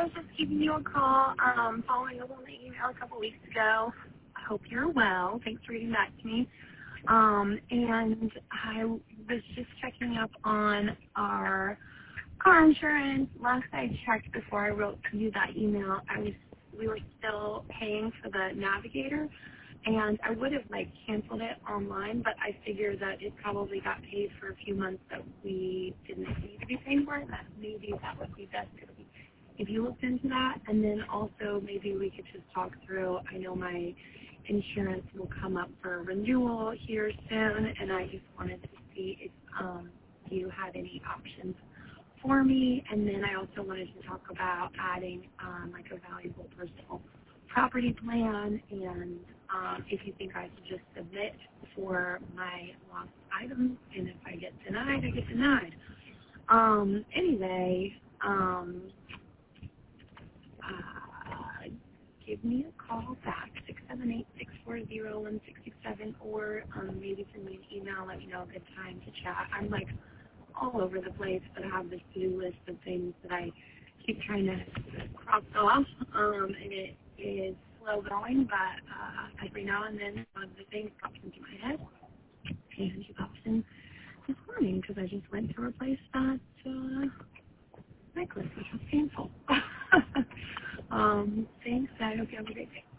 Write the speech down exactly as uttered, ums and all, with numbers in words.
I was just giving you a call, um, following up on the email a couple weeks ago. I hope you're well. Thanks for reading back to me. Um, and I was just checking up on our car insurance. Last I checked before I wrote you that email, I was we were still paying for the Navigator, and I would have like canceled it online, but I figured that it probably got paid for a few months that we didn't need to be paying for it. That maybe that would be best if, we, if you looked into that, and then also maybe we could just talk through. I know my insurance will come up for renewal here soon, and I just wanted to see if um, you had any options for me. And then I also wanted to talk about adding um, like a valuable personal property plan, and um, if you think I should just submit for my lost items, and if I get denied, I get denied. Um, anyway, um, uh, give me a call back, six seven eight, six four zero, one six six seven, or um, maybe send me an email, let me know a good time to chat. I'm like all over the place, but I have this to-do list of things that I keep trying to cross off, um, and it is slow going, but uh, every now and then one of the things pops into my head, and she pops in this morning because I just went to replace that uh, necklace, which was painful. um, thanks. I hope you have a great day.